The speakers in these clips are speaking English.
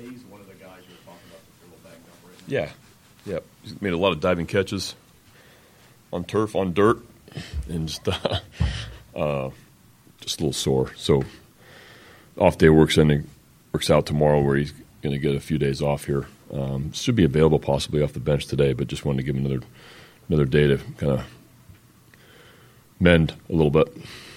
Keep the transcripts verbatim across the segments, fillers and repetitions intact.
Hayes one of the guys you were talking about that's a little banged up right now? Yeah, yeah. He's made a lot of diving catches on turf, on dirt, and just uh, uh, just a little sore. So off day works in, works out tomorrow, where he's going to get a few days off here. Um, should be available possibly off the bench today, but just wanted to give him another another day to kind of mend a little bit.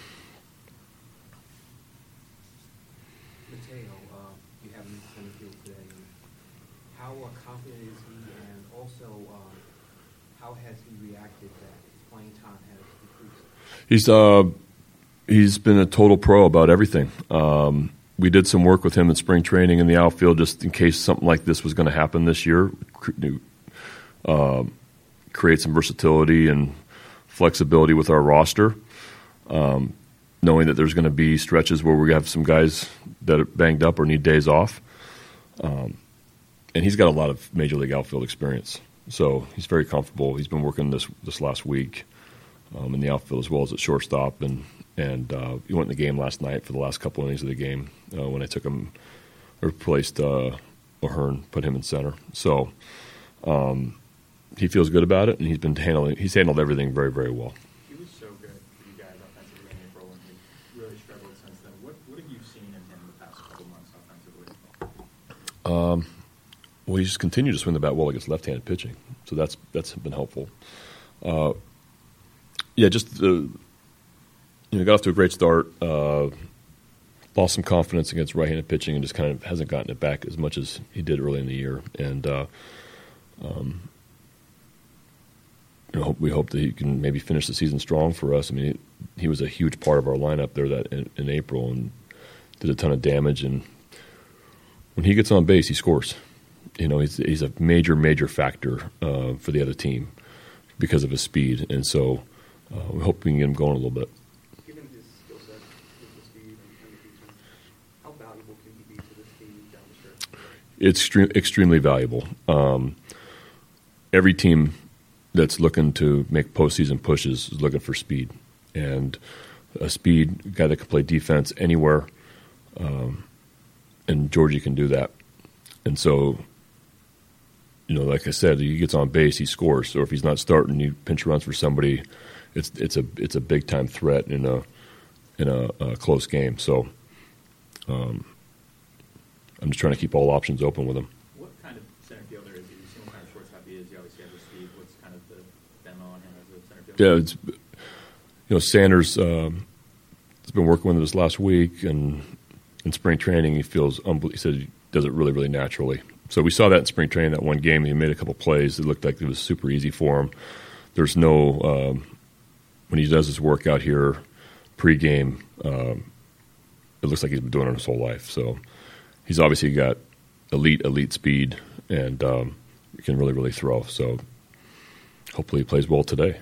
Mateo, uh, you have him in the field today. How uh, confident is he, and also um, how has he reacted that his playing time has decreased? He's uh, he's been a total pro about everything. Um, we did some work with him in spring training in the outfield, just in case something like this was going to happen this year. Uh, create some versatility and flexibility with our roster, um, knowing that there's going to be stretches where we have some guys that are banged up or need days off. Um, and he's got a lot of Major League outfield experience, so he's very comfortable. He's been working this this last week um, in the outfield as well as at shortstop, and and uh, he went in the game last night for the last couple innings of the game uh, when I took him, or replaced uh, O'Hearn, put him in center. So um, he feels good about it, and he's been handling. He's handled everything very, very well. He was so good for you guys offensively in April, and he really struggled since then. What what have you seen in him the past couple months offensively? Um, well, he's continued to swing the bat well against left-handed pitching, so that's that's been helpful. Uh, yeah, just uh, you know, got off to a great start. Uh, lost some confidence against right-handed pitching, and just kind of hasn't gotten it back as much as he did early in the year. And uh, um, you know, we hope that he can maybe finish the season strong for us. I mean, he, he was a huge part of our lineup there that in, in April, and did a ton of damage. And when he gets on base, he scores. You know, he's he's a major, major factor uh, for the other team because of his speed. And so uh, we hope we can get him going a little bit. Given his skill set, his speed, and the defense, how valuable can he be to this team down the stretch? It's extreme, extremely valuable. Um, every team that's looking to make postseason pushes is looking for speed, and a speed guy that can play defense anywhere. Um, and Georgie can do that. And so, you know, like I said, he gets on base, he scores. So if he's not starting, he pinch runs for somebody. It's it's a it's a big time threat in a in a, a close game. So um, I'm just trying to keep all options open with him. What kind of center fielder is he? You see what kind of shortstop he is. You obviously have the speed. What's kind of the demo on him as a center fielder? Yeah, it's, you know, Sanders um, has been working with him this last week, and in spring training he feels unbel- he said he does it really, really naturally. So we saw that in spring training, that one game. He made a couple plays. It looked like it was super easy for him. There's no um, when he does his workout here pregame, um, it looks like he's been doing it his whole life. So he's obviously got elite, elite speed, and um, can really, really throw. So hopefully he plays well today.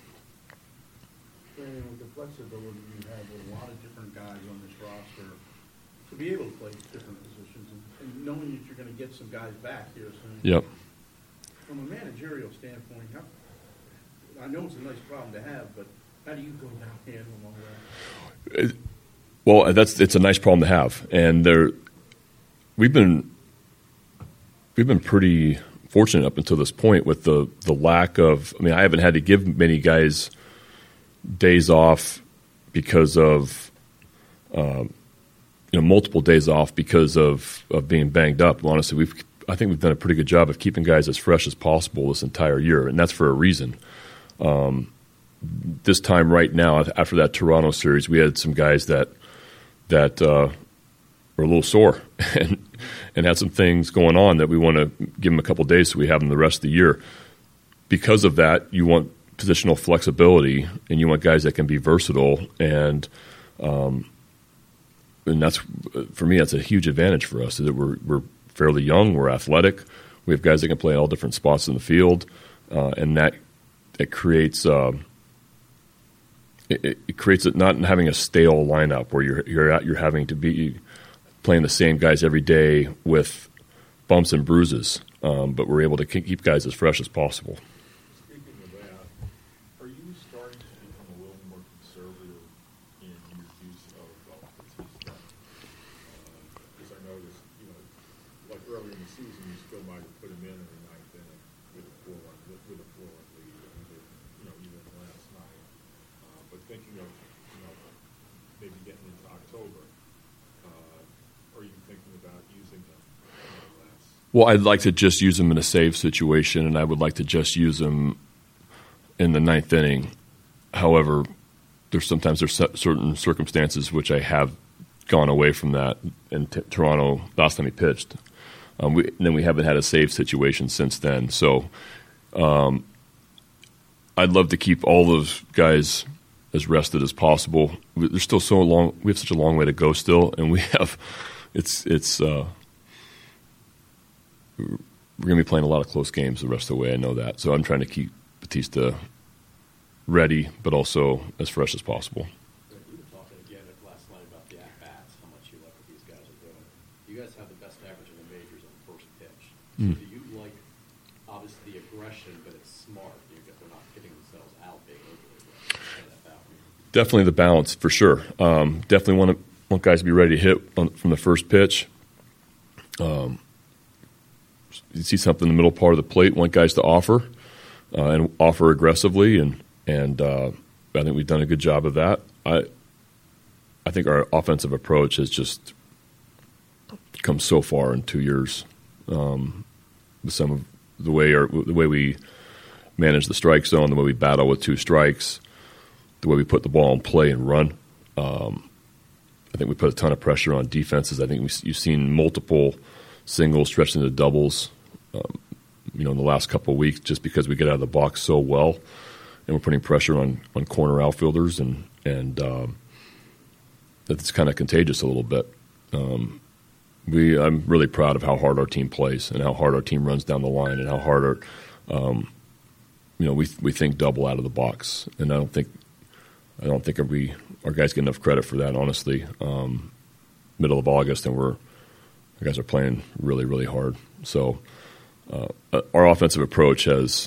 Brandon, with the flexibility you have with a lot of different guys on this roster, to be able to play different positions, and, and knowing that you're going to get some guys back here soon. Yep. From a managerial standpoint, how, I know it's a nice problem to have, but how do you go about handling all that? It, well, that's it's a nice problem to have, and there we've been we've been pretty fortunate up until this point with the the lack of. I mean, I haven't had to give many guys days off because of um, you know multiple days off because of, of being banged up. Honestly, we've I think we've done a pretty good job of keeping guys as fresh as possible this entire year, and that's for a reason. Um, this time right now, after that Toronto series, we had some guys that that uh, were a little sore and and had some things going on that we want to give them a couple days so we have them the rest of the year. Because of that, you want positional flexibility, and you want guys that can be versatile, and um, and that's for me that's a huge advantage for us. Is that we're we're fairly young, we're athletic, we have guys that can play in all different spots in the field, uh, and that it creates. Uh, It, it creates it not having a stale lineup where you're you're out, you're having to be playing the same guys every day with bumps and bruises, um, but we're able to keep guys as fresh as possible. Speaking of that, are you starting to become a little more conservative in your use of uh, Batista? Because uh, I noticed, you know, like early in the season, you still might have put him in in the ninth inning with a four one, with, with a four one lead, and he did, you know, even last night. Uh, but thinking of, you know, maybe getting into October, uh, are you thinking about using him you know, last? Well, I'd like to just use him in a save situation, and I would like to just use him in the ninth inning. However, there's sometimes there's certain circumstances which I have gone away from that. In t- Toronto, last time he pitched, um, we, and then we haven't had a save situation since then. So, um, I'd love to keep all those guys as rested as possible. There's still so long. We have such a long way to go still, and we have it's it's. Uh, we're going to be playing a lot of close games the rest of the way. I know that, so I'm trying to keep Batista ready, but also as fresh as possible. We were talking again last night about the at-bats, how much you like what these guys are doing. You guys have the best average in the majors on the first pitch. So Mm. do you like, obviously, the aggression, but it's smart? You get, they're not getting themselves out big overly aggressive. How does that balance? Definitely the balance, for sure. Um, definitely want to, want guys to be ready to hit on, from the first pitch. Um, you see something in the middle part of the plate, want guys to offer uh, and offer aggressively, and and uh, I think we've done a good job of that. I I think our offensive approach has just come so far in two years. Um, with some of the way our, the way we manage the strike zone, the way we battle with two strikes, the way we put the ball in play and run. Um, I think we put a ton of pressure on defenses. I think we, you've seen multiple singles stretched into doubles, um, you know, in the last couple of weeks, just because we get out of the box so well, and we're putting pressure on, on corner outfielders, and and um, that's kind of contagious a little bit. Um, we I'm really proud of how hard our team plays and how hard our team runs down the line and how hard our, um, you know, we we think double out of the box, and I don't think I don't think we our guys get enough credit for that. Honestly, um, middle of August, and we're our guys are playing really really hard. So uh, our offensive approach has.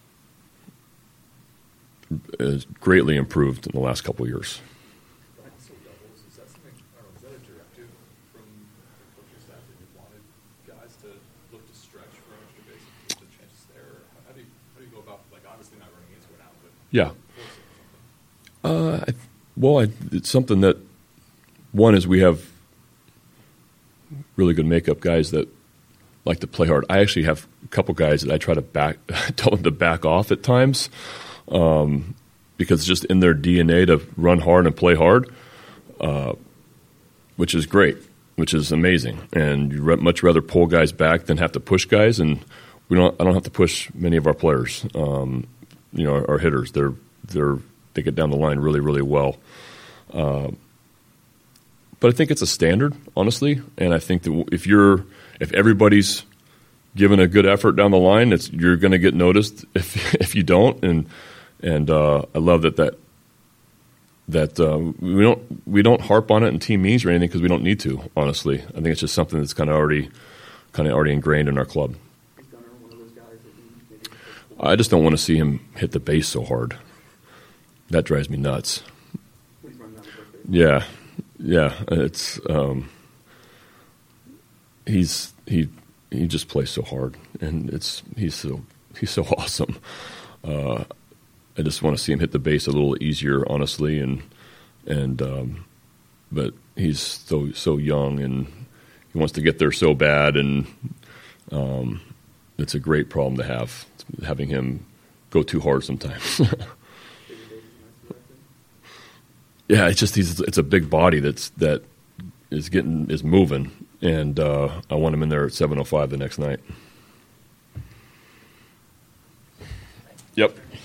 has greatly improved in the last couple of years. So doubles, is that something, I don't know, is that a directive from the coaching staff that you wanted guys to look to stretch for extra bases, get the chances there? How do you, how do you go about, like, obviously not running into it out, but Yeah. forcing something? Uh, I, well, I, it's something that, one is we have really good makeup guys that like to play hard. I actually have a couple guys that I try to back, tell them to back off at times. Um, because it's just in their D N A to run hard and play hard, uh, which is great, which is amazing. And you'd re- much rather pull guys back than have to push guys. And we don't. I don't have to push many of our players. Um, you know, our, our hitters. They're they're they get down the line really really well. Uh, but I think it's a standard, honestly. And I think that if you're if everybody's given a good effort down the line, it's you're going to get noticed if if you don't. And And uh, I love that that that uh, we don't we don't harp on it in team meetings or anything because we don't need to. Honestly, I think it's just something that's kind of already kind of already ingrained in our club. Is Gunnar one of those guys that you maybe? I just don't want to see him hit the base so hard. That drives me nuts. When he's running out of birthday? Yeah, yeah. It's um, he's he he just plays so hard, and it's he's so he's so awesome. Uh, I just want to see him hit the base a little easier, honestly, and and um, but he's so so young and he wants to get there so bad, and um, it's a great problem to have, having him go too hard sometimes. Yeah, it's just he's it's a big body that's that is getting is moving, and uh, I want him in there at seven oh five the next night. Yep.